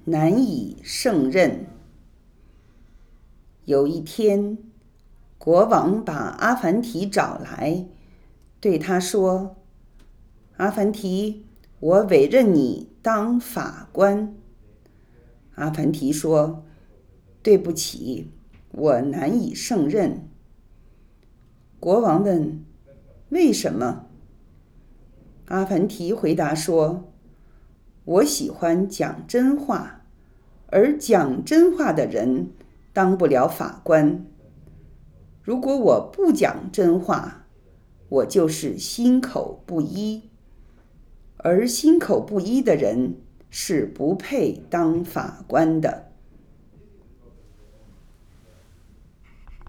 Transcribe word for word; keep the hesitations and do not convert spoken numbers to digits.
难以胜任。有一天，国王把阿凡提找来，对他说：阿凡提，我委任你当法官。阿凡提说：对不起，我难以胜任。国王问：为什么？阿凡提回答说：我喜欢讲真话，而讲真话的人当不了法官。如果我不讲真话，我就是心口不一，而心口不一的人是不配当法官的。